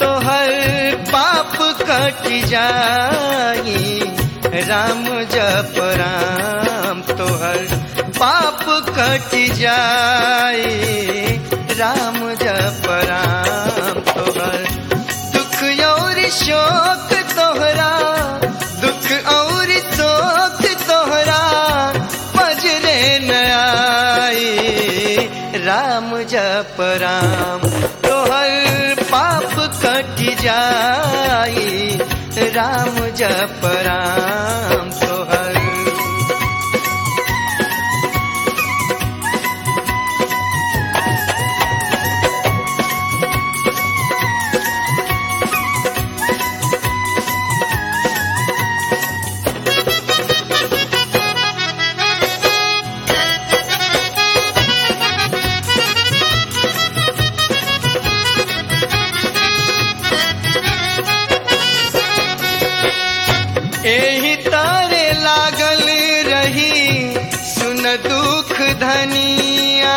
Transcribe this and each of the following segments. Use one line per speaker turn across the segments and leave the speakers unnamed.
तोहर पाप कट जाई राम जप राम तोहर पाप कट जाई राम जप राम तोहर दुख और शोक तोहरा दुख और शोक तोहरा पजरे न आई राम जप राम तोहर पाप कट जाई राम जप राम तोहर एही तारे लागल रही सुन दुख धनिया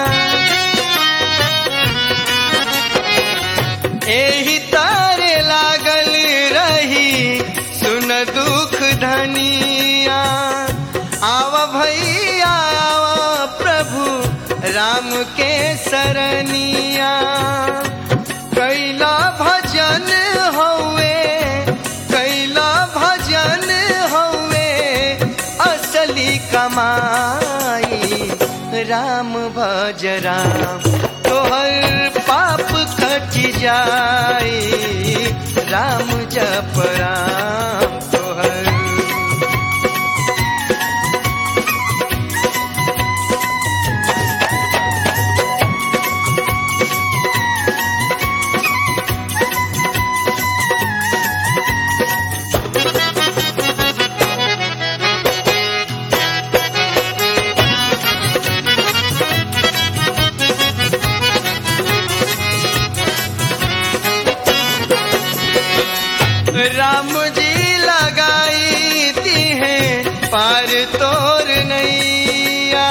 एही तारे लागल रही सुन दुख धनिया आव भैया आव प्रभु राम के सरनिया कैला भजन हौवे कैला भजन हौवे असली कमाई राम भज राम तोहर पाप कट जाई राम जप राम तोहर राम जी लगाई दी है पार तोर नैया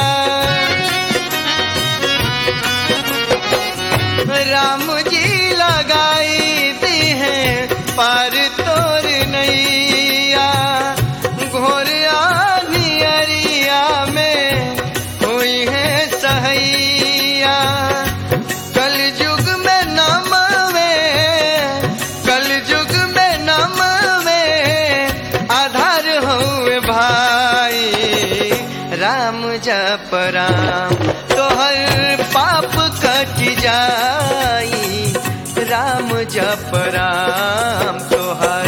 राम जी लगाई दी है पार तोर नैया घोर नियरिया में हुई है सहैया कल युग में नमवे कल युग में नमवे आधार हुए भाई राम जप राम तोहर पाप कट जाई राम जप राम तोहर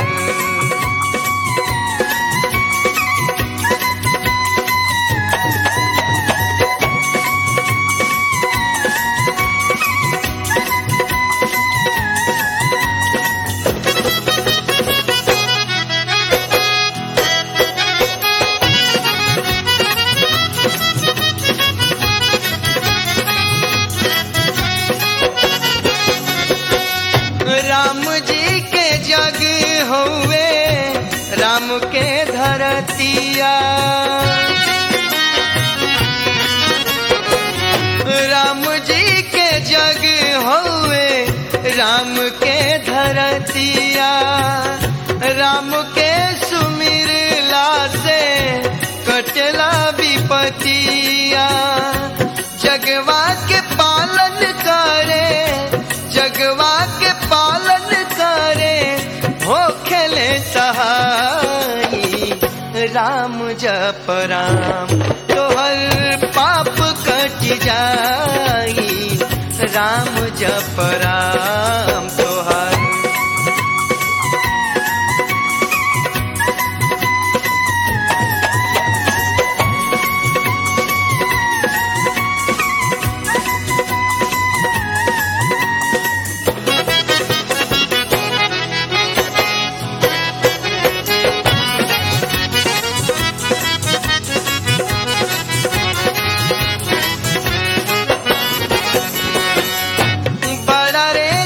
राम जी के जग हुए राम के धरतिया राम जी के जग हुए राम के धरतिया राम के सुमिरला से कटला विपतिया जगवा के पालन करे जगवा के पालन करे हो खेले सहाई राम जप राम तोहर पाप कट जाई राम जप राम तोहर बड़ा रे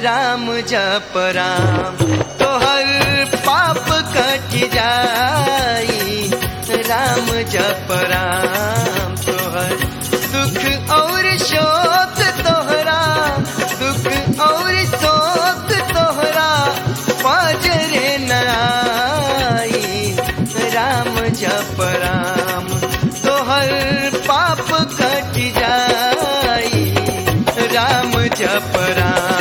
राम जप राम तोहर पाप कट जाई राम जप राम तोहर दुख और शोक तोहरा दुख और शोक तोहरा पाजरे न आई राम जप राम तोहर पाप कट जाई राम जप राम